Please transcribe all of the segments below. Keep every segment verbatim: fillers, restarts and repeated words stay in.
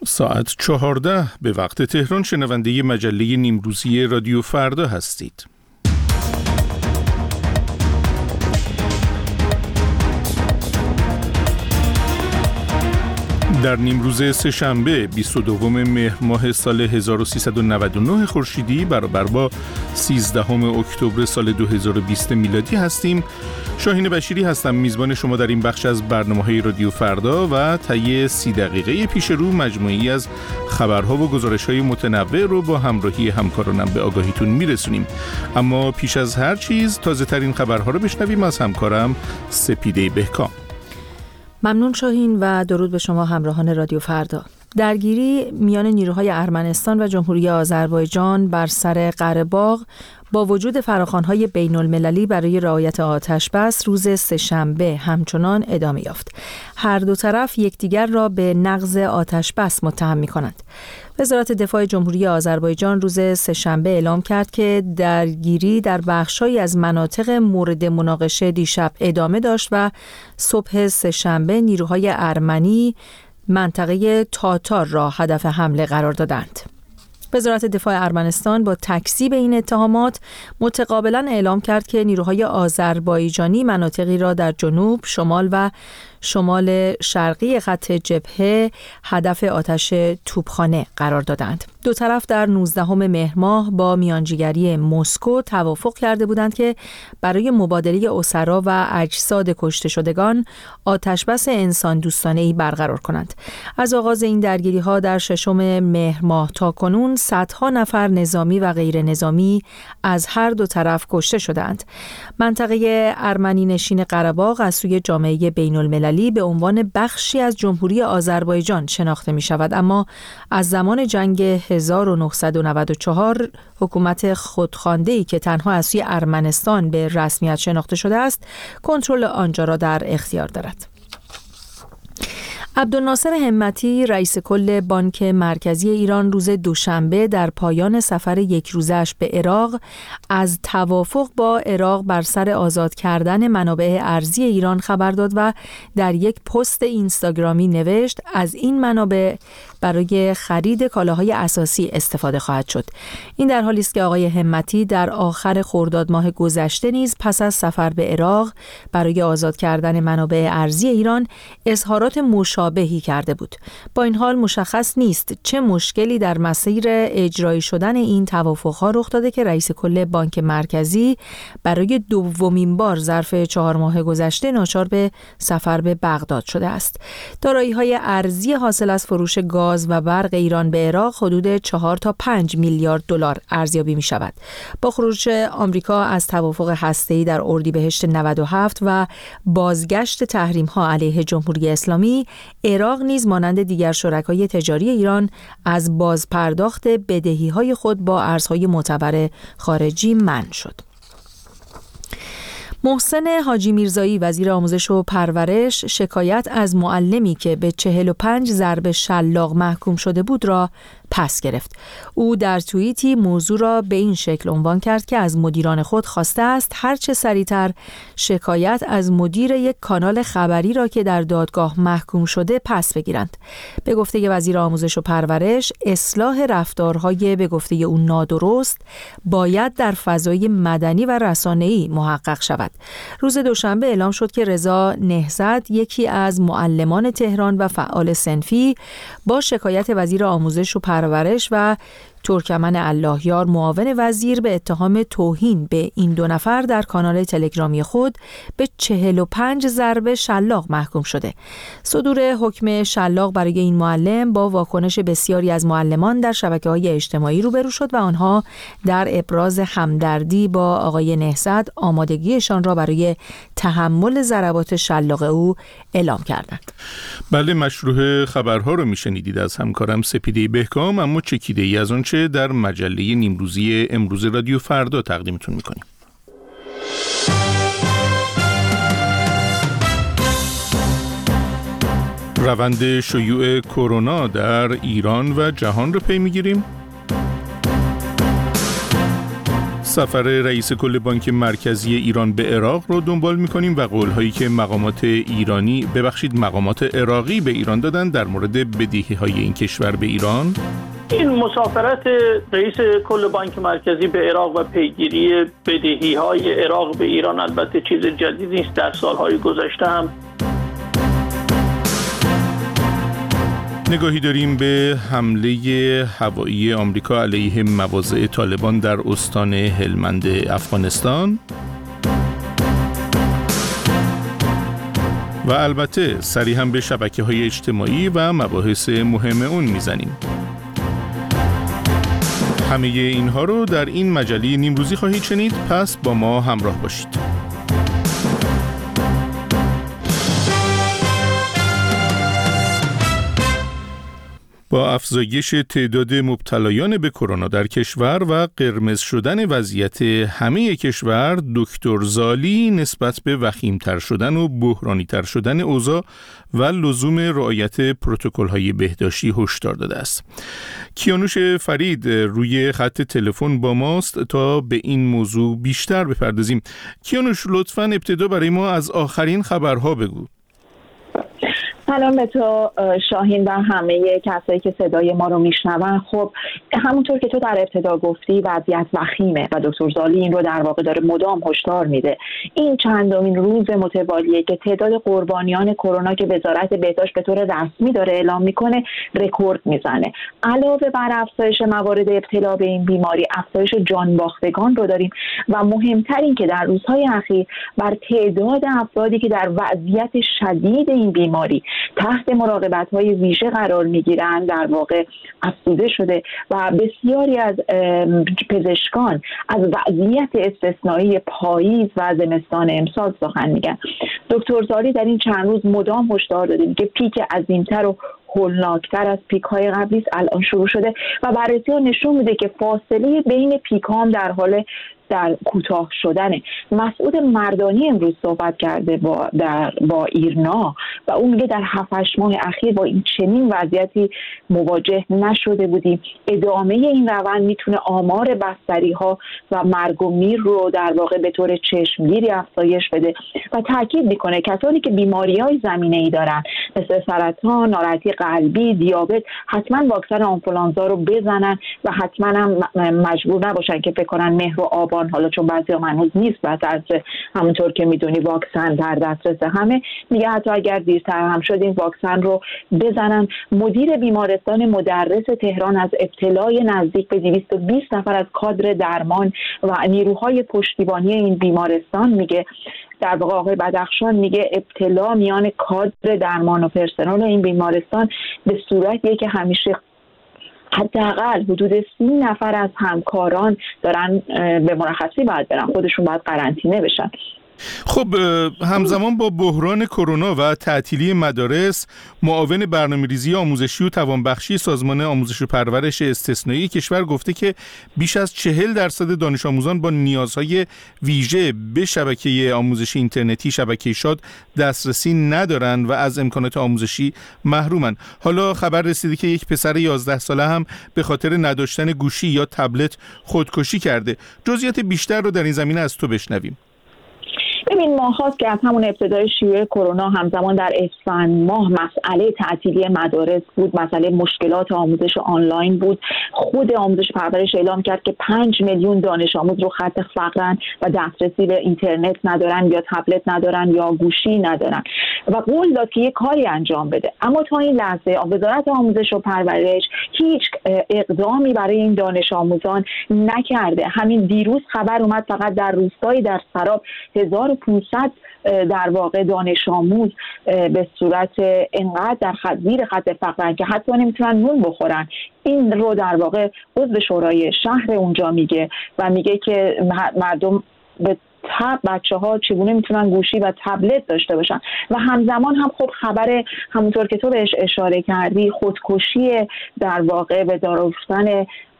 ساعت چهارده به وقت تهران. شنونده مجله نیمروزی رادیو فردا هستید. در نیمروز سه‌شنبه بیست و دوم مهر ماه سال هزار و سیصد و نود و نه خورشیدی برابر با سیزدهم اکتبر سال دو هزار و بیست میلادی هستیم. شاهین بشیری هستم، میزبان شما در این بخش از برنامه‌های رادیو فردا و طی سی دقیقه پیش رو مجموعی از خبرها و گزارش‌های متنوع رو با همراهی همکارانم به آگاهیتون میرسونیم. اما پیش از هر چیز تازه‌ترین خبرها رو بشنویم از همکارم سپیده بهکام. ممنون شاهین و درود به شما همراهان رادیو فردا. درگیری میان نیروهای ارمنستان و جمهوری آذربایجان بر سر قره باغ با وجود فراخوان‌های بین‌المللی برای رعایت آتش‌بس روز سه‌شنبه همچنان ادامه یافت. هر دو طرف یکدیگر را به نقض آتش‌بس متهم می‌کنند. وزارت دفاع جمهوری آذربایجان روز سه‌شنبه اعلام کرد که درگیری در بخش‌هایی از مناطق مورد مناقشه دیشب ادامه داشت و صبح سه‌شنبه نیروهای ارمنی منطقه تاتار را هدف حمله قرار دادند. وزارت دفاع ارمنستان با تکذیب این اتهامات متقابلاً اعلام کرد که نیروهای آذربایجانی مناطقی را در جنوب، شمال و شمال شرقی خط جبهه هدف آتش توپخانه قرار دادند. دو طرف در نوزدهم مهر ماه با میانجیگری مسکو توافق کرده بودند که برای مبادله اسرا و اجساد کشته شدگان آتشبس انسان دوستانه‌ای برقرار کنند. از آغاز این درگیری‌ها در ششم مهر ماه تا کنون صدها نفر نظامی و غیر نظامی از هر دو طرف کشته شدند. منطقه ارمنی نشین قره باغ از سوی جامعه بین‌المللی به عنوان بخشی از جمهوری آذربایجان شناخته می شود، اما از زمان جنگ هزار و نهصد و نود و چهار حکومت خودخوانده‌ای که تنها از سوی ارمنستان به رسمیت شناخته شده است کنترل آنجا را در اختیار دارد. عبدالناصر همتی رئیس کل بانک مرکزی ایران روز دوشنبه در پایان سفر یک روزش به عراق از توافق با عراق بر سر آزاد کردن منابع ارزی ایران خبر داد و در یک پست اینستاگرامی نوشت از این منابع برای خرید کالاهای اساسی استفاده خواهد شد. این در حالی است که آقای همتی در آخر خرداد ماه گذشته نیز پس از سفر به عراق برای آزاد کردن منابع ارزی ایران اظهارات مشابهی کرده بود. با این حال مشخص نیست چه مشکلی در مسیر اجرایی شدن این توافق‌ها رخ داده که رئیس کل بانک مرکزی برای دومین بار ظرف چهار ماه گذشته ناچار به سفر به بغداد شده است. دارایی‌های ارزی حاصل از فروش گاز و برق ایران به عراق حدود چهار تا پنج میلیارد دلار ارزیابی می شود. با خروج آمریکا از توافق هسته‌ای در اردیبهشت نود و هفت و بازگشت تحریم‌ها علیه جمهوری اسلامی، عراق نیز مانند دیگر شرکای تجاری ایران از بازپرداخت بدهی‌های خود با ارزهای معتبر خارجی منع شد. محسن حاجی میرزایی وزیر آموزش و پرورش شکایت از معلمی که به چهل و پنج ضرب شلاق محکوم شده بود را پس گرفت. او در توییتی موضوع را به این شکل عنوان کرد که از مدیران خود خواسته است هرچه سریعتر شکایت از مدیر یک کانال خبری را که در دادگاه محکوم شده پس بگیرند. به گفته وزیر آموزش و پرورش، اصلاح رفتارهای به گفته او نادرست باید در فضای مدنی و رسانه‌ای محقق شود. روز دوشنبه اعلام شد که رضا نهضت، یکی از معلمان تهران و فعال صنفی، با شکایت وزیر آموزش و پرورش و ترکمن اللهیار معاون وزیر به اتهام توهین به این دو نفر در کانال تلگرامی خود به چهل و پنج ضرب شلاق محکوم شده. صدور حکم شلاق برای این معلم با واکنش بسیاری از معلمان در شبکه‌های اجتماعی روبرو شد و آنها در ابراز همدردی با آقای نهضت آمادگیشان را برای تحمل ضربات شلاق او اعلام کردند. بله، مشروع خبرها رو میشنیدید از همکارم سپیده بهکام، اما چکیده ای از آن چه در مجله نیمروزی امروز رادیو فردا تقدیمتون میکنیم. روند شیوع کرونا در ایران و جهان رو پی میگیریم. سفر رئیس کل بانک مرکزی ایران به عراق رو دنبال می‌کنیم و قول‌هایی که مقامات ایرانی ببخشید مقامات عراقی به ایران دادن در مورد بدهی‌های این کشور به ایران. این مسافرت رئیس کل بانک مرکزی به عراق و پیگیری بدهی‌های عراق به ایران البته چیز جدیدی نیست. در سال‌های گذشته هم نگاهی داریم به حمله هوایی آمریکا علیه مواضع طالبان در استان هلمند افغانستان و البته سری هم به شبکه‌های اجتماعی و مباحث مهم اون میزنیم. همه اینها رو در این مجله نیمروزی خواهید شنید، پس با ما همراه باشید. با افزایش تعداد مبتلایان به کرونا در کشور و قرمز شدن وضعیت همه کشور، دکتر زالی نسبت به وخیم‌تر شدن و بحرانی‌تر شدن اوضاع و لزوم رعایت پروتکل‌های بهداشتی هشدار داده است. کیانوش فرید روی خط تلفن با ماست تا به این موضوع بیشتر بپردازیم. کیانوش، لطفاً ابتدا برای ما از آخرین خبرها بگو. سلام به تو شاهین و همه کسایی که صدای ما رو میشنون. خب همونطور که تو در ابتدا گفتی وضعیت وخیمه و دکتر زالی این رو در واقع داره مدام هشدار میده. این چندمین روز متوالیه که تعداد قربانیان کرونا که وزارت بهداشت به طور رسمی داره اعلام میکنه رکورد میزنه. علاوه بر افزایش موارد ابتلا به این بیماری، افزایش جانباختگان رو داریم و مهمتر این که در روزهای اخیر بر تعداد افرادی که در وضعیت شدید این بیماری تحت مراقبت‌های ویژه قرار می‌گیرند در واقع افزوده شده و بسیاری از پزشکان از وضعیت استثنایی پاییز و زمستان امسال سخن میگن. دکتر زالی در این چند روز مدام هشدار داده که پیک عظیم‌تر و هولناکتر از پیک‌های قبلی الان شروع شده و بررسی‌ها نشون میده که فاصله بین پیک‌ها هم در حال در کوتاه شدنه. مسعود مردانی امروز صحبت کرده با در با ایرنا و اون میگه در هفت هشت ماه اخیر با این چنین وضعیتی مواجه نشده بودیم. ادامه این روند میتونه آمار بستری‌ها و مرگ و میر رو در واقع به طور چشمگیری افزایش بده و تاکید میکنه کسانی که بیماری‌های زمینه‌ای دارن مثل سرطان، ناراحتی قلبی، دیابت حتما واکسن آنفولانزا رو بزنن و حتما هم مجبور نباشن که فکر کنن مهر و آبان، حالا چون بعضی ها هنوز نیست و در همونطور که میدونی واکسن در دسترس همه، میگه حتی اگر دیرتر هم شد این واکسن رو بزنن. مدیر بیمارستان مدرس تهران از ابتلای نزدیک به دویست و بیست نفر از کادر درمان و نیروهای پشتیبانی این بیمارستان میگه، در واقع آقای بدخشان میگه ابتلا میان کادر درمان و پرسنل این بیمارستان به صورتیه که همیشه حداقل حدود سی نفر از همکاران دارن به مرخصی باید برن، خودشون باید قرنطینه بشن. خب همزمان با بحران کرونا و تعطیلی مدارس، معاون برنامه‌ریزی آموزشی و توانبخشی سازمان آموزش و پرورش استثنایی کشور گفته که بیش از چهل درصد دانش آموزان با نیازهای ویژه به شبکه آموزشی اینترنتی شبکه شاد دسترسی ندارند و از امکانات آموزشی محرومن. حالا خبر رسیده که یک پسر یازده ساله هم به خاطر نداشتن گوشی یا تبلت خودکشی کرده. جزئیات بیشتر رو در این زمینه از تو بشنویم. ببین ما خواست که از همون ابتدای شیوع کرونا همزمان در اسفند ماه مسئله تعطیلی مدارس بود، مسئله مشکلات آموزش آنلاین بود. خود آموزش پرورش اعلام کرد که پنج میلیون دانش آموز رو خط فقرن و دسترسی به اینترنت ندارن یا تبلت ندارن یا گوشی ندارن و قول داد که یک کاری انجام بده. اما تا این لحظه وزارت آموزش و پرورش هیچ اقدامی برای این دانش آموزان نکرده. همین دیروز خبر اومد فقط در روستایی در سراب هزار و پانصد در واقع دانش آموز به صورت انقدر در خط زیر خط فقرن که حتی نمیتونن نون بخورن. این رو در واقع عضو شورای شهر اونجا میگه و میگه که مردم به تب بچه ها چگونه میتونن گوشی و تبلت داشته باشن و همزمان هم خب خبر همونطور که تو بهش اشاره کردی خودکشی در واقع به دار افتادن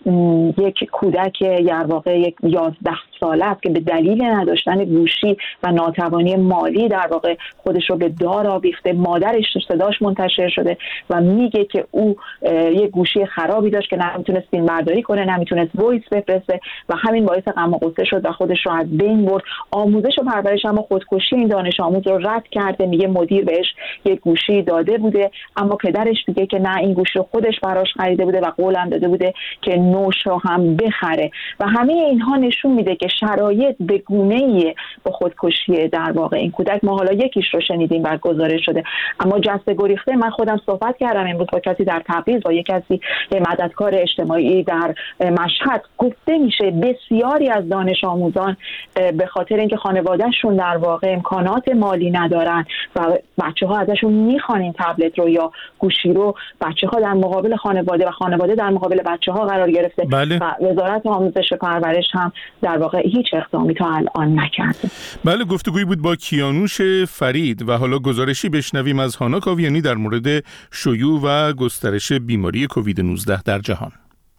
یک کودک در واقع یک یازده ساله است که به دلیل نداشتن گوشی و ناتوانی مالی در واقع خودش رو به دار آویخته. مادرش صداش منتشر شده و میگه که او یک گوشی خرابی داشت که نمیتونست فیلم برداری کنه، نمیتونست وایس بفرسته و همین باعث غم و غصه شد و خودش رو از بین برد. آموزش و پرورش اما خودکشی این دانش آموز رو رد کرده. میگه مدیر بهش یک گوشی داده بوده اما پدرش میگه که نه، این گوشی رو خودش براش خریده بوده و قولم داده بوده که نوش رو هم بخره. و همه اینها نشون میده که شرایط به گونه‌ای با خودکشی در واقع این کودک. ما حالا یکیش رو شنیدیم و گزارش شده، اما جسته گریخته. من خودم صحبت کردم امروز با کسی در تبریز، با یک کسی مددکار اجتماعی در مشهد. گفته میشه بسیاری از دانش آموزان به خاطر اینکه خانوادهشون در واقع امکانات مالی ندارن و بچه‌ها ازشون میخوان این تبلت رو یا گوشی رو، بچه‌ها در مقابل خانواده و خانواده در مقابل بچه‌ها قرار گرفته. بله. و وزارت آموزش و پرورش هم در واقع هیچ اقدامی تا الان نکرده. بله، گفتگویی بود با کیانوش فرید و حالا گزارشی بشنویم از هانا کاویانی در مورد شیوع و گسترش بیماری کووید نوزده در جهان.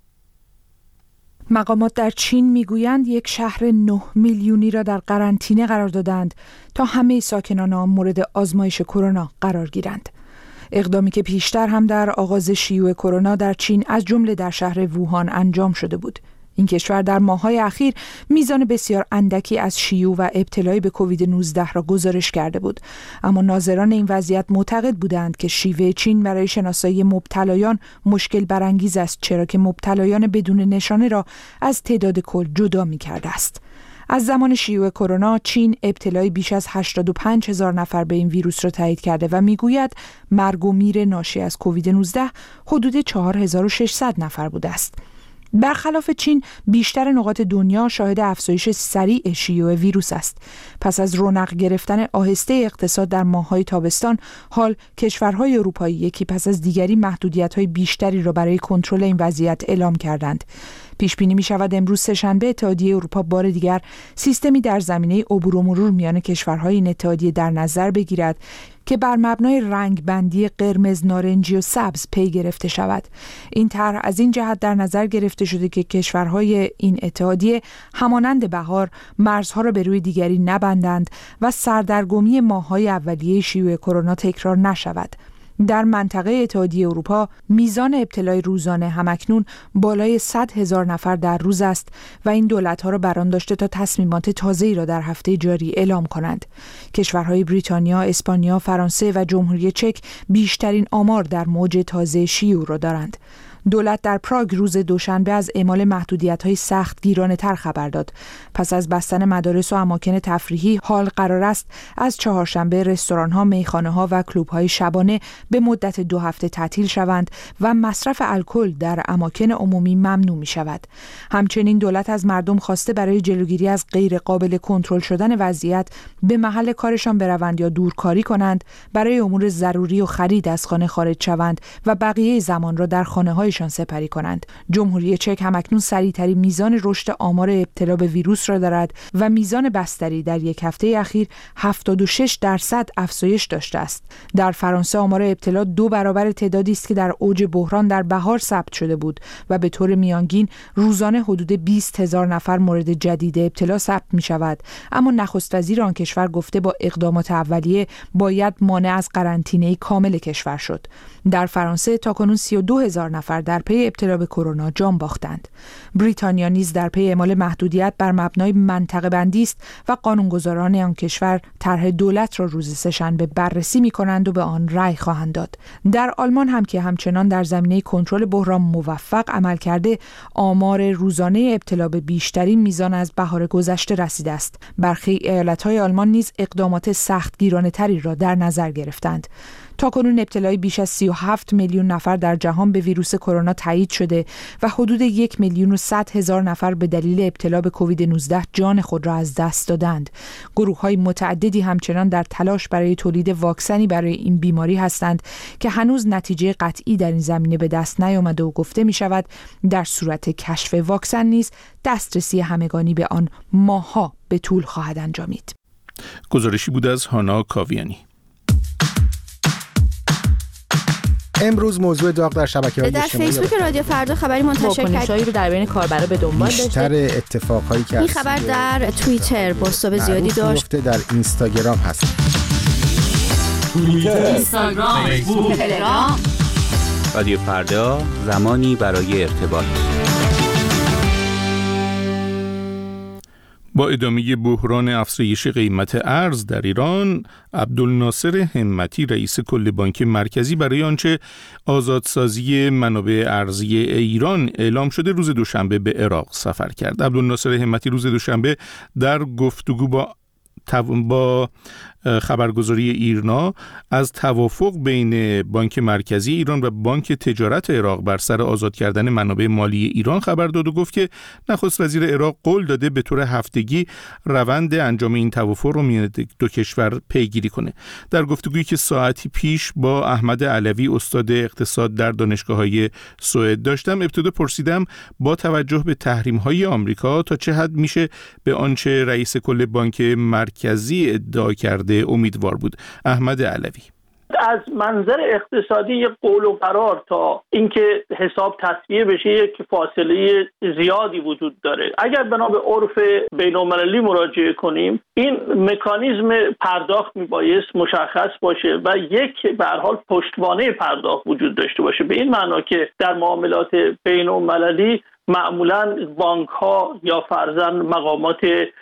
مقامات در چین میگویند یک شهر نه میلیونی را در قرنطینه قرار دادند تا همه ساکنان آن مورد آزمایش کرونا قرار گیرند. اقدامی که پیشتر هم در آغاز شیوع کرونا در چین از جمله در شهر ووهان انجام شده بود. این کشور در ماه‌های اخیر میزان بسیار اندکی از شیوع و ابتلای به کووید نوزده را گزارش کرده بود، اما ناظران این وضعیت معتقد بودند که شیوه چین برای شناسایی مبتلایان مشکل برانگیز است، چرا که مبتلایان بدون نشانه را از تعداد کل جدا می‌کرده است. از زمان شیوع کرونا چین ابتلای بیش از هشتاد و پنج هزار نفر به این ویروس را تایید کرده و میگوید مرگ و میر ناشی از کووید نوزده حدود چهار هزار و ششصد نفر بوده است. برخلاف چین، بیشتر نقاط دنیا شاهد افزایش سریع شیوع ویروس است. پس از رونق گرفتن آهسته اقتصاد در ماه‌های تابستان، حال کشورهای اروپایی یکی پس از دیگری محدودیت‌های بیشتری را برای کنترل این وضعیت اعلام کردند. پیش بینی می شود امروز سه‌شنبه اتحادیه اروپا بار دیگر سیستمی در زمینه عبور و مرور میان کشورهای این اتحادیه در نظر بگیرد که بر مبنای رنگ بندی قرمز، نارنجی و سبز پی گرفته شود. این طرح از این جهت در نظر گرفته شده که کشورهای این اتحادیه همانند بهار مرزها را به روی دیگری نبندند و سردرگمی ماه‌های اولیه شیوع کرونا تکرار نشود. در منطقه اتحادیه اروپا میزان ابتلای روزانه همکنون بالای صد هزار نفر در روز است و این دولت‌ها را بر آن داشته تا تصمیمات تازه‌ای را در هفته جاری اعلام کنند. کشورهای بریتانیا، اسپانیا، فرانسه و جمهوری چک بیشترین آمار در موج تازه شیوع را دارند. دولت در پراگ روز دوشنبه از اعمال محدودیت‌های سخت گیرانه‌تر خبر داد. پس از بستن مدارس و اماکن تفریحی، حال قرار است از چهارشنبه رستوران‌ها، میخانه‌ها و کلوب‌های شبانه به مدت دو هفته تعطیل شوند و مصرف الکل در اماکن عمومی ممنوع می‌شود. همچنین دولت از مردم خواسته برای جلوگیری از غیر قابل کنترل شدن وضعیت به محل کارشان بروند یا دورکاری کنند، برای امور ضروری و خرید از خانه خارج شوند و بقیه زمان را در خانه‌های شان سپری کنند. جمهوری چک همکنون سریع‌ترین میزان رشد آمار ابتلا به ویروس را دارد و میزان بستری در یک هفته اخیر هفتاد و شش درصد افزایش داشته است. در فرانسه آمار ابتلا دو برابر تعدادی است که در اوج بحران در بهار ثبت شده بود و به طور میانگین روزانه حدود بیست هزار نفر مورد جدید ابتلا ثبت می شود. اما نخست وزیر آن کشور گفته با اقدامات اولیه باید مانع از قرنطینه کامل کشور شد. در فرانسه تاکنون سی و دو هزار نفر در پی ابتلا به کرونا جان باختند. بریتانیا نیز در پی اعمال محدودیت بر مبنای منطقه بندی است و قانونگذاران آن کشور طرح دولت را روز سه‌شنبه بررسی می‌کنند و به آن رأی خواهند داد. در آلمان هم که همچنان در زمینه کنترل بحران موفق عمل کرده، آمار روزانه ابتلا به بیشترین میزان از بهار گذشته رسیده است. برخی ایالت‌های آلمان نیز اقدامات سختگیرانه‌تری را در نظر گرفتند. تاکنون ابتلای بیش از سی و هفت میلیون نفر در جهان به ویروس کرونا تایید شده و حدود یک میلیون و صد هزار نفر به دلیل ابتلا به کووید نوزده جان خود را از دست دادند. گروه‌های متعددی همچنان در تلاش برای تولید واکسنی برای این بیماری هستند که هنوز نتیجه قطعی در این زمینه به دست نیامده و گفته می شود در صورت کشف واکسن نیز دسترسی همگانی به آن ماه‌ها به طول خواهد انجامید. گزارشی بود از هانا کاویانی. امروز موضوع داغ در شبکه‌های در اجتماعی فیسبوک رادیو فردا خبری منتشر کرد رو در بین کاربرا به دنبال داشته. بیشتر اتفاقایی که این خبر در توییتر بازتاب زیادی داشت. در اینستاگرام هست. توییتر، اینستاگرام، فیسبوک، تلگرام. رادیو فردا، زمانی برای ارتباط. با ادامه بحران افزایش قیمت ارز در ایران، عبدالناصر همتی رئیس کل بانک مرکزی برای آنچه آزادسازی منابع ارزی ایران اعلام شده روز دوشنبه به عراق سفر کرد. عبدالناصر همتی روز دوشنبه در گفتگو با با خبرگزاری ایرنا از توافق بین بانک مرکزی ایران و بانک تجارت عراق بر سر آزاد کردن منابع مالی ایران خبر داد و گفت که نخست وزیر عراق قول داده به طور هفتگی روند انجام این توافق رو میان دو کشور پیگیری کنه. در گفتگویی که ساعتی پیش با احمد علوی استاد اقتصاد در دانشگاه‌های سوئد داشتم، ابتدا پرسیدم با توجه به تحریم‌های آمریکا تا چه حد میشه به آنچه رئیس کل بانک مرکزی ادعا کرده امیدوار بود. احمد علوی: از منظر اقتصادی یک قول و قرار تا اینکه حساب تصفیه بشه یک فاصله زیادی وجود داره. اگر بنا به عرف بین‌المللی مراجعه کنیم، این مکانیزم پرداخت میبایست مشخص باشه و یک به هر حال پشتوانه پرداخت وجود داشته باشه، به این معنا که در معاملات بین‌المللی معمولاً بانک‌ها یا فرضاً مقامات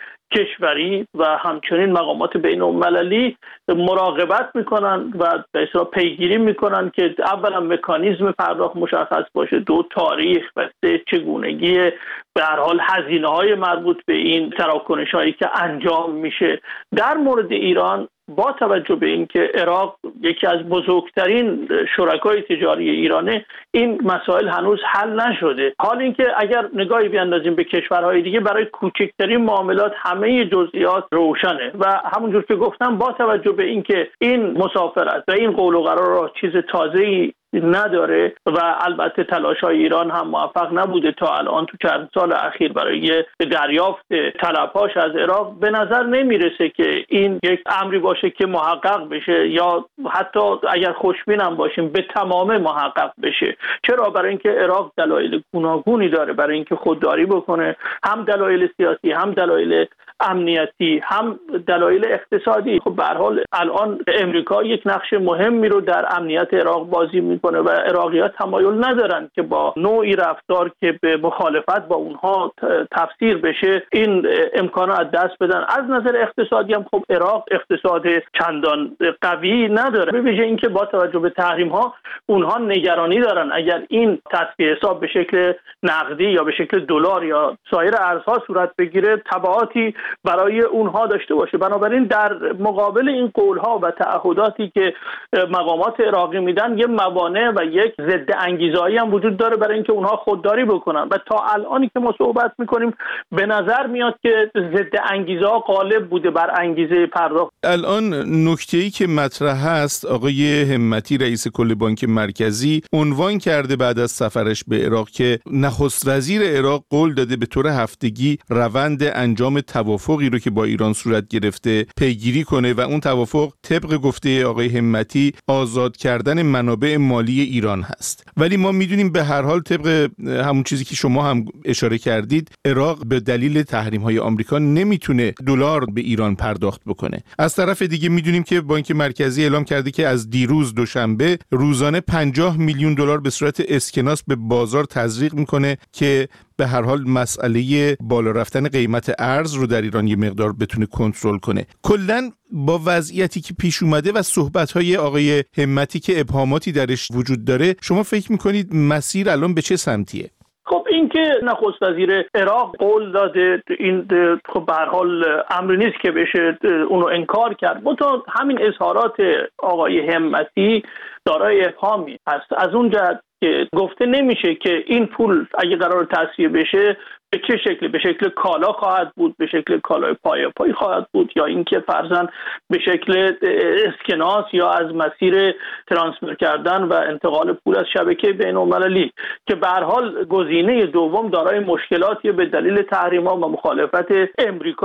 کشوری و همچنین مقامات بین‌المللی مراقبت میکنن و به اصطلاح پیگیری میکنن که اولا مکانیزم پرداخت مشخص باشه، دو تاریخ و سه چگونگی به هر حال هزینه‌های مربوط به این تراکنش‌هایی که انجام میشه. در مورد ایران با توجه به اینکه عراق یکی از بزرگترین شرکای تجاری ایرانه، این مسائل هنوز حل نشده. حال اینکه اگر نگاهی بیاندازیم به کشورهای دیگه، برای کوچکترین معاملات همه جزئیات روشنه و همونجور که گفتم با توجه به اینکه این مسافرت و این قول و قرار چیز تازه‌ای نداره و البته تلاش‌های ایران هم موفق نبوده تا الان تو چند سال اخیر برای دریافت طلب‌هاش از عراق، به نظر نمیرسه که این یک امری باشه که محقق بشه یا حتی اگر خوشبین هم باشیم به تمام محقق بشه. چرا؟ برای اینکه عراق دلایل گوناگونی داره برای اینکه خودداری بکنه، هم دلایل سیاسی، هم دلایل امنیتی، هم دلایل اقتصادی. خب به هر حال الان امریکا یک نقش مهمی رو در امنیت عراق بازی میکنه و عراقی‌ها تمایل ندارن که با نوعی رفتار که به مخالفت با اونها تفسیر بشه این امکانات از دست بدن. از نظر اقتصادی هم خب عراق اقتصاد چندان قوی نداره، به ویژه اینکه با توجه به تحریم ها اونها نگرانی دارن اگر این تصفیه حساب به شکل نقدی یا به شکل دلار یا سایر ارزها صورت بگیره تبعاتی برای اونها داشته باشه. بنابراین در مقابل این قولها و تعهداتی که مقامات عراقی میدن یه موانع و یک ضد انگیزه‌ای هم وجود داره برای اینکه اونها خودداری بکنن و تا الانی که ما صحبت میکنیم به نظر میاد که ضد انگیزه‌ها غالب بوده بر انگیزه پرداخت. الان نکته‌ای که مطرح هست، آقای همتی رئیس کل بانک مرکزی عنوان کرده بعد از سفرش به عراق که نخست وزیر عراق قول داده به طور هفتگی روند انجام توافقی رو که با ایران صورت گرفته پیگیری کنه و اون توافق طبق گفته آقای همتی آزاد کردن منابع مالی ایران هست. ولی ما میدونیم به هر حال طبق همون چیزی که شما هم اشاره کردید، عراق به دلیل تحریم‌های آمریکا نمیتونه دلار به ایران پرداخت بکنه. از طرف دیگه میدونیم که بانک مرکزی اعلام کرده که از دیروز دوشنبه روزانه پنجاه میلیون دلار به صورت اسکناس به بازار تزریق میکنه که به هر حال مسئله بالا رفتن قیمت ارز رو در ایران یه مقدار بتونه کنترل کنه. کلاً با وضعیتی که پیش اومده و صحبت‌های آقای همتی که ابهاماتی درش وجود داره، شما فکر می‌کنید مسیر الان به چه سمتیه؟ خب این که نخست وزیر عراق قول داده، این خب به هر حال امری نیست که بشه اونو انکار کرد. منتها همین اظهارات آقای همتی دارای ابهامی هست، از اون جهت که گفته نمیشه که این پول اگه قرار تصفیه بشه به چه شکلی، به شکل کالا خواهد بود، به شکل کالای پای پای خواهد بود، یا اینکه فرضاً به شکل اسکناس یا از مسیر ترانسفر کردن و انتقال پول از شبکه بین‌المللی، که به هر حال گزینه دوم دارای مشکلاتی به دلیل تحریم‌ها و مخالفت امریکا.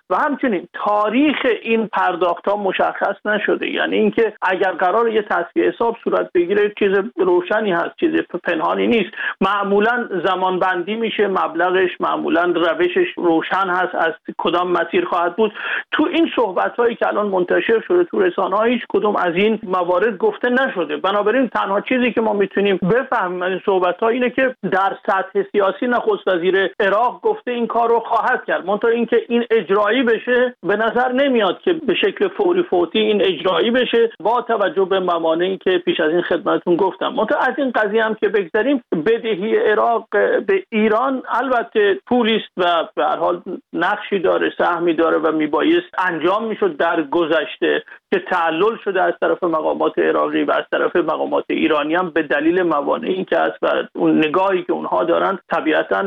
و همچنین تاریخ این پرداخت ها مشخص نشده. یعنی اینکه اگر قرار یه تصفیه حساب صورت بگیره چیز روشنی هست، چیز پنهانی نیست. معمولا زمان بندی میشه مبلغش، معمولا روشش روشن هست از کدام مسیر خواهد بود. تو این صحبت هایی که الان منتشر شده تو رسانه ها هیچ کدوم از این موارد گفته نشده. بنابراین تنها چیزی که ما میتونیم بفهمیم از این صحبت ها اینه که در سطح سیاسی نخست وزیر عراق گفته این کار رو خواهد کرد، منتها اینکه این اجرایی بشه به نظر نمیاد که به شکل فوری فوتی این اجرایی بشه با توجه به موانعی که پیش از این خدمتتون گفتم. منتها از این قضیه هم که بگذاریم، بدهی عراق به ایران البته پولی است و به هر حال نقشی داره، سهمی داره و میبایست انجام میشد در گذشته که تعلل شده از طرف مقامات عراقی و از طرف مقامات ایرانی هم به دلیل موانعی که هست و اون نگاهی که اونها دارن طبیعتاً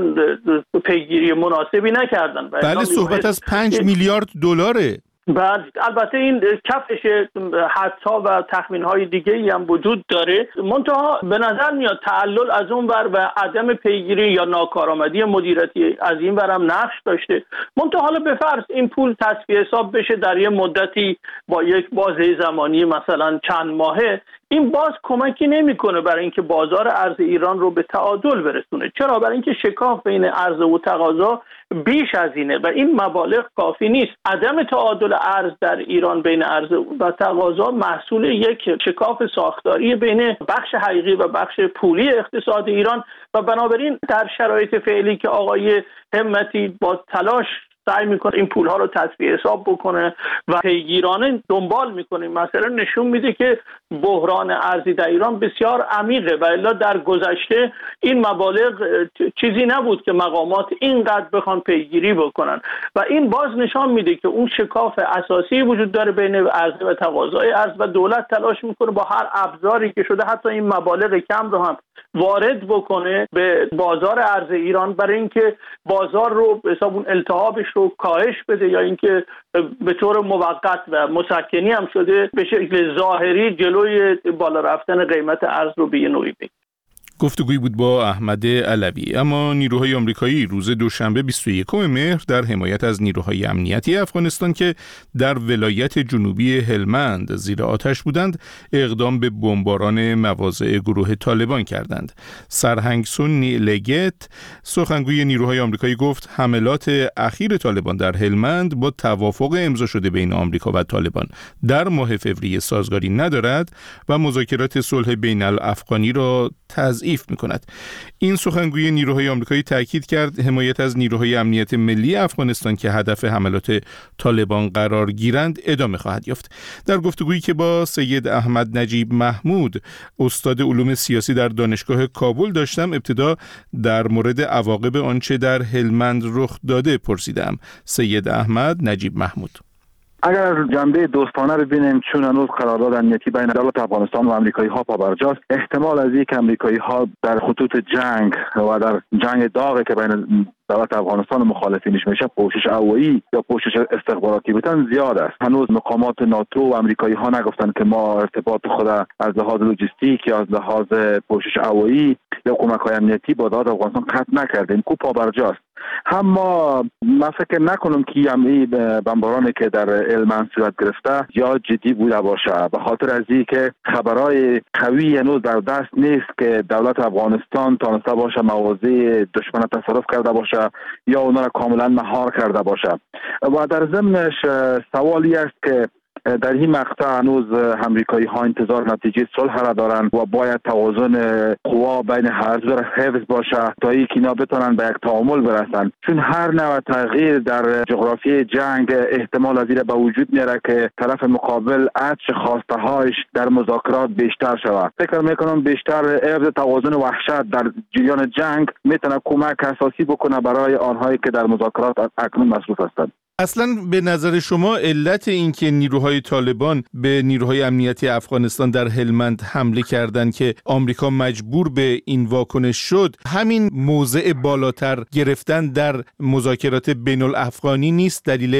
پیگیری مناسبی نکردن. بله، صحبت از پنج میلیارد دلاره. بعد البته این کفش حدس‌ها و تخمین‌های دیگه‌ای هم وجود داره، منتها به نظر میاد تعلل از اون ور و عدم پیگیری یا ناکارآمدی مدیریتی از این ور هم نقش داشته. منتها حالا به فرض این پول تصفیه حساب بشه در یه مدتی با یک بازه زمانی مثلا چند ماهه، این باز کمکی نمیکنه برای اینکه بازار ارز ایران رو به تعادل برسونه. چرا؟ برای اینکه شکاف بین عرضه و تقاضا بیش از اینه و این مبالغ کافی نیست. عدم تعادل ارز در ایران بین عرضه و تقاضا محصول یک شکاف ساختاری بین بخش حقیقی و بخش پولی اقتصاد ایران و بنابراین در شرایط فعلی که آقای همتی با تلاش سعی میکنه این پولها رو تصفیه حساب بکنه و پیگیرانه دنبال میکنه، مثلا نشون میده که بحران ارزی در ایران بسیار عمیقه و الا در گذشته این مبالغ چیزی نبود که مقامات اینقدر بخوان پیگیری بکنن و این باز نشان میده که اون شکاف اساسی وجود داره بین عرضه و تقاضای ارز و دولت تلاش میکنه با هر ابزاری که شده حتی این مبالغ کم رو هم وارد بکنه به بازار ارز ایران برای اینکه بازار رو به حساب اون التهابش رو کاهش بده یا اینکه به طور موقت و مسکنی هم شده به شکل ظاهری جلوی بالا رفتن قیمت ارز رو به نوعی بگیره. گفتگویی بود با احمد علوی. اما نیروهای آمریکایی روز دوشنبه بیست و یکم مهر در حمایت از نیروهای امنیتی افغانستان که در ولایت جنوبی هلمند زیر آتش بودند اقدام به بمباران مواضع گروه طالبان کردند. سرهنگ سون لگت سخنگوی نیروهای آمریکایی گفت حملات اخیر طالبان در هلمند با توافق امضا شده بین آمریکا و طالبان در ماه فوریه سازگاری ندارد و مذاکرات صلح بین الافغانی را تضعیف می‌کند. این سخنگوی نیروهای آمریکایی تاکید کرد حمایت از نیروهای امنیت ملی افغانستان که هدف حملات طالبان قرار گیرند ادامه خواهد یافت. در گفتگویی که با سید احمد نجیب محمود استاد علوم سیاسی در دانشگاه کابل داشتم ابتدا در مورد عواقب آنچه در هلمند رخ داده پرسیدم. سید احمد نجیب محمود: اگر جنبه دوستانه رو ببینیم، چون هنوز قرارداد امنیتی بین دولت افغانستان و امریکایی ها پابرجاست، احتمال از یک امریکایی ها در خطوط جنگ و در جنگ داغی که بین دولت افغانستان و مخالفینش میشه پوشش هوایی یا پوشش استخباراتی بودن زیاد است. هنوز مقامات ناتو و امریکایی ها نگفتن که ما ارتباط خود از لحاظ لوجستیک یا از لحاظ پوشش هوایی یا کمک های امنیتی با دولت افغانستان قطع نکردیم. کو پابرجاست. اما من فکر نکنم که این بمبارانی که در هلمند صورت گرفته یا جدی بوده باشه، به خاطر از اینکه خبرهای قوی هنوز در دست نیست که دولت افغانستان تانسته باشه مواضع دشمن تصرف کرده باشه یا اونا را کاملا مهار کرده باشه. و در ضمنش سوالی است که در این مقطع هنوز امریکایی ها انتظار نتیجه صلح را دارند و باید توازن قوا بین هر دو حفظ باشه تا اینکه اینا بتونن به یک تعامل برسن، چون هر نوع تغییر در جغرافی جنگ احتمال از این به وجود میاره که طرف مقابل عطش خواسته هایش در مذاکرات بیشتر شود. فکر میکنم بیشتر حفظ توازن وحشت در جریان جنگ میتونه کمک اساسی بکنه برای آنهایی که در مذاکرات اکنون مصروف هستند. اصلا به نظر شما علت این که نیروهای طالبان به نیروهای امنیتی افغانستان در هلمند حمله کردند که آمریکا مجبور به این واکنش شد همین موضع بالاتر گرفتن در مذاکرات بین الافغانی نیست دلیلش؟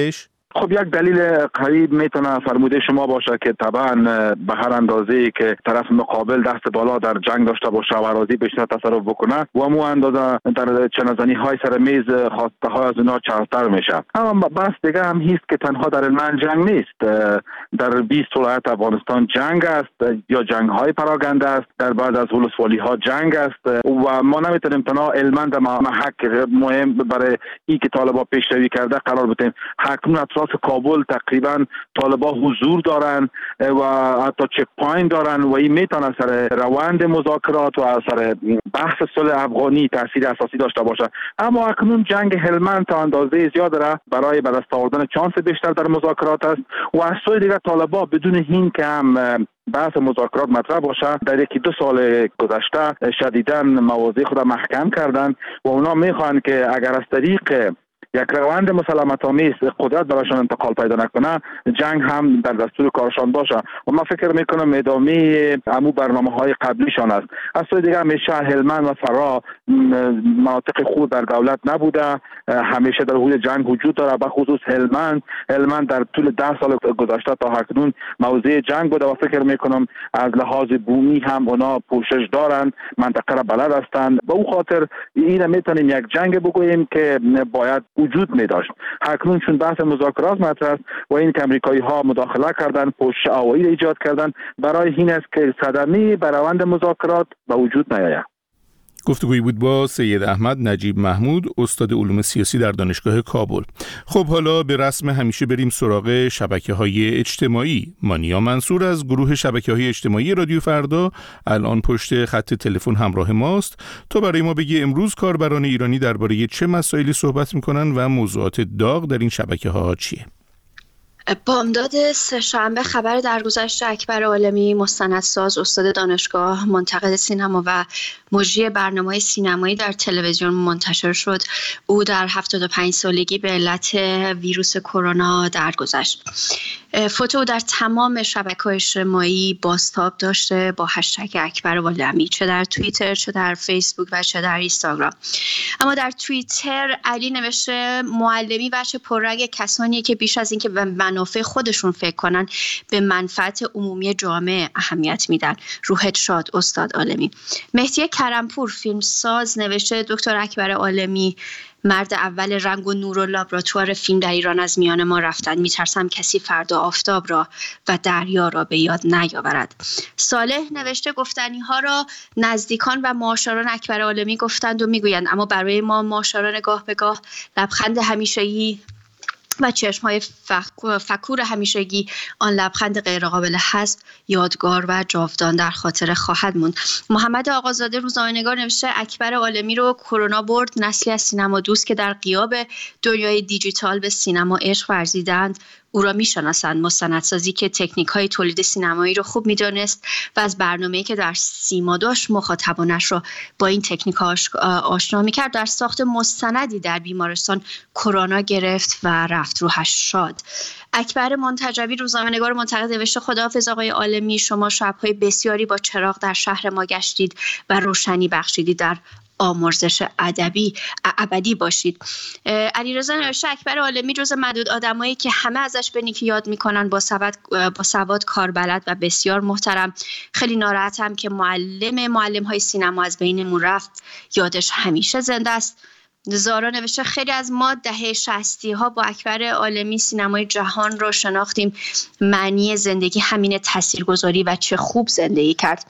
خب یک دلیل قوی میتونه فرموده شما باشه که طبعا به هر اندازه‌ای که طرف مقابل دست بالا در جنگ داشته باشه و اراضی بیشتر تصرف بکنه و مو اندازه در چنزنی های سر میز خواسته های از اونها چرتر میشه. اما بس دیگه هم هیست که تنها در علم جنگ نیست. در بیست ولایت افغانستان جنگ است یا جنگ های پراگنده است، در بعض از ولسوالی ها جنگ است و ما نمیتونیم تنها علما در محک مهم برای این که طالبان پیشروی کرده قرار بدیم. حکم اطراف کابل تقریبا طالبان حضور دارن و حتی چک پوینت دارن و این میتونه سر روند مذاکرات و سر بحث صلح افغانی تاثیر اساسی داشته باشه. اما اکنون جنگ هلمند تا اندازه زیاد را برای به دست آوردن چانس بیشتر در مذاکرات است و از سوی دیگر طالبان بدون این که هم بحث مذاکرات مطرح باشه در یکی دو سال گذشته شدیداً مواضع خود محکم کردن و اونا میخوان که اگر از طریق یک روند مسالمت آمیز قدرت برایشان انتقال پیدا نکنه جنگ هم در دستور کارشان باشه و من فکر میکنم ادامه همون برنامه های قبلیشان است. از سوی دیگر همیشه هلمند و فرا مناطق خود در دولت نبوده، همیشه در حول جنگ وجود داره. به خصوص هلمند هلمند در طول ده سال گذشته تا اکنون موضع جنگ بوده و فکر میکنم از لحاظ بومی هم اونا پوشش دارن، منطقه را بلد هستند. به او خاطر این میتونیم یک جنگ بگوییم که باید وجود می داشت. اکنون چون بحث مذاکرات مطرح است و این که امریکایی ها مداخله کردن، پوشش هوایی ایجاد کردن، برای این است که صدمه بر روند مذاکرات به وجود نیاید. گفتگویی بود با سید احمد نجیب محمود، استاد علوم سیاسی در دانشگاه کابل. خب حالا به رسم همیشه بریم سراغ شبکه‌های اجتماعی. مانیا منصور از گروه شبکه‌های اجتماعی رادیو فردا الان پشت خط تلفن همراه ماست تا برای ما بگه امروز کاربران ایرانی درباره چه مسائلی صحبت می‌کنن و موضوعات داغ در این شبکه‌ها چیه؟ بامداد سه‌شنبه خبر درگذشت اکبر عالمی، مستندساز، استاد دانشگاه، منتقد سینما و مجری برنامه‌های سینمایی در تلویزیون منتشر شد. او در هفتاد و پنج سالگی به علت ویروس کرونا درگذشت. فوتو در تمام شبکه‌های اجتماعی بازتاب داشته با هشتگ اکبر عالمی، چه در توییتر، چه در فیسبوک و چه در اینستاگرام. اما در توییتر علی نوشته معلمی بچه پررنگ کسانی که بیش از اینکه به منافع خودشون فکر کنن به منفعت عمومی جامعه اهمیت میدن. روحت شاد استاد عالمی. مهدی کرمپور فیلمساز نوشته دکتر اکبر عالمی مرد اول رنگ و نور و لابراتوار فیلم در ایران از میان ما رفتند. میترسم کسی فردا آفتاب را و دریا را به یاد نیاورد. صالح نوشته گفتنی ها را نزدیکان و معاشران اکبر عالمی گفتند و میگویند، اما برای ما معاشران گاه به گاه لبخند همیشگی و چشم‌های فکور همیشگی، آن لبخند غیرقابل حذف، یادگار و جاودان در خاطر خواهد موند. محمد آقازاده روزنامه‌نگار نوشته اکبر عالمی رو کرونا برد. نسلی از سینما دوست که در غیاب دنیای دیجیتال به سینما عشق ورزیدند او را میشناسند. مستندسازی که تکنیک‌های تولید سینمایی رو خوب می‌دانست و از برنامه‌ای که در سیما داشت مخاطبانش را با این تکنیک‌ها آشنا می‌کرد. در ساخت مستندی در بیمارستان کرونا گرفت و رفت. روحش شاد. اکبر منتجبی روزنامه‌نگار منتقد نوشته خداحافظ آقای عالمی، شما شب‌های بسیاری با چراغ در شهر ما گشتید و روشنی بخشیدید. در آمرزش ادبی ابدی باشید. علیرضا نوشته اکبر عالمی جز معدود آدمایی که همه ازش به نیکی یاد میکنن، با سواد با سواد کاربلد و بسیار محترم. خیلی ناراحتم که معلم معلم‌های سینما از بینمون رفت. یادش همیشه زنده است. زارا نوشته خیلی از ما دهه شصتی ها با اکبر عالمی سینمای جهان را شناختیم. معنی زندگی همین تاثیرگذاری و چه خوب زندگی کرد.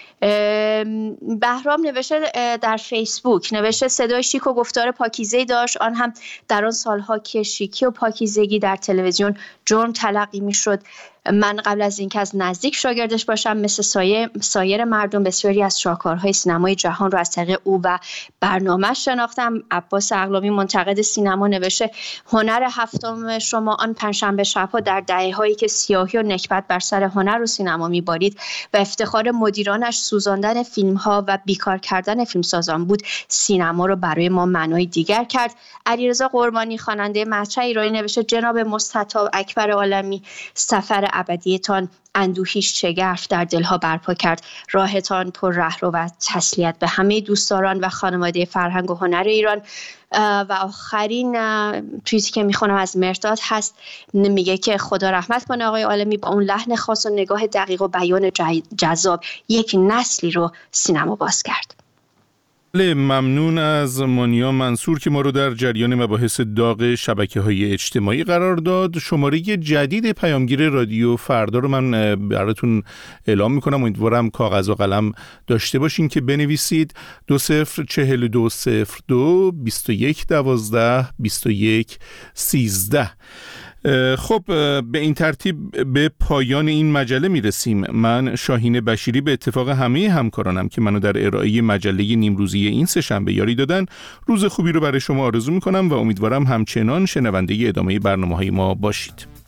بهرام نوشته در فیسبوک نوشته صدای شیک و گفتار پاکیزه‌ای داشت، آن هم در آن سالها که شیکی و پاکیزگی در تلویزیون جرم تلقی میشد. من قبل از اینکه از نزدیک شاگردش باشم مثل سایر, سایر مردم بسیاری از شاهکارهای سینمای جهان رو از طریق او و برنامه شناختم. عباس اقلامی منتقد سینما نوشته هنر هفتم شما آن پنجشنبه شب‌ها در دهه‌هایی که سیاهی و نکبت بر سر هنر و سینما می‌بارید و افتخار مدیرانش سوزاندن فیلم‌ها و بیکار کردن فیلمسازان بود، سینما رو برای ما معنای دیگر کرد. علیرضا قربانی خواننده مطرح ایرانی نوشته جناب مستطاب اکبر عالمی سفر ابدیتان اندوهی شگرف در دلها برپا کرد. راهتان پر رهرو و تسلیت به همه دوستداران و خانواده فرهنگ و هنر ایران. و آخرین توییتی که میخونم از مرداد هست، میگه که خدا رحمت کنه آقای عالمی، با اون لحن خاص و نگاه دقیق و بیان جذاب یک نسلی رو سینما باز کرد. بله، ممنون از مانیا منصور که ما رو در جریان مباحث داغ شبکه‌های اجتماعی قرار داد. شماره جدید پیامگیر رادیو فردا رو من براتون اعلام میکنم. امیدوارم کاغذ و قلم داشته باشین که بنویسید. دو صفر چهل دو صفر دو بیست و یک دوازده بیست و یک سیزده. خب به این ترتیب به پایان این مجله میرسیم. من شاهین بشیری به اتفاق همه همکارانم که منو در ارائه مجله نیمروزی این سه شنبه یاری دادن، روز خوبی رو برای شما آرزو میکنم و امیدوارم همچنان شنونده ادامه برنامه‌های ما باشید.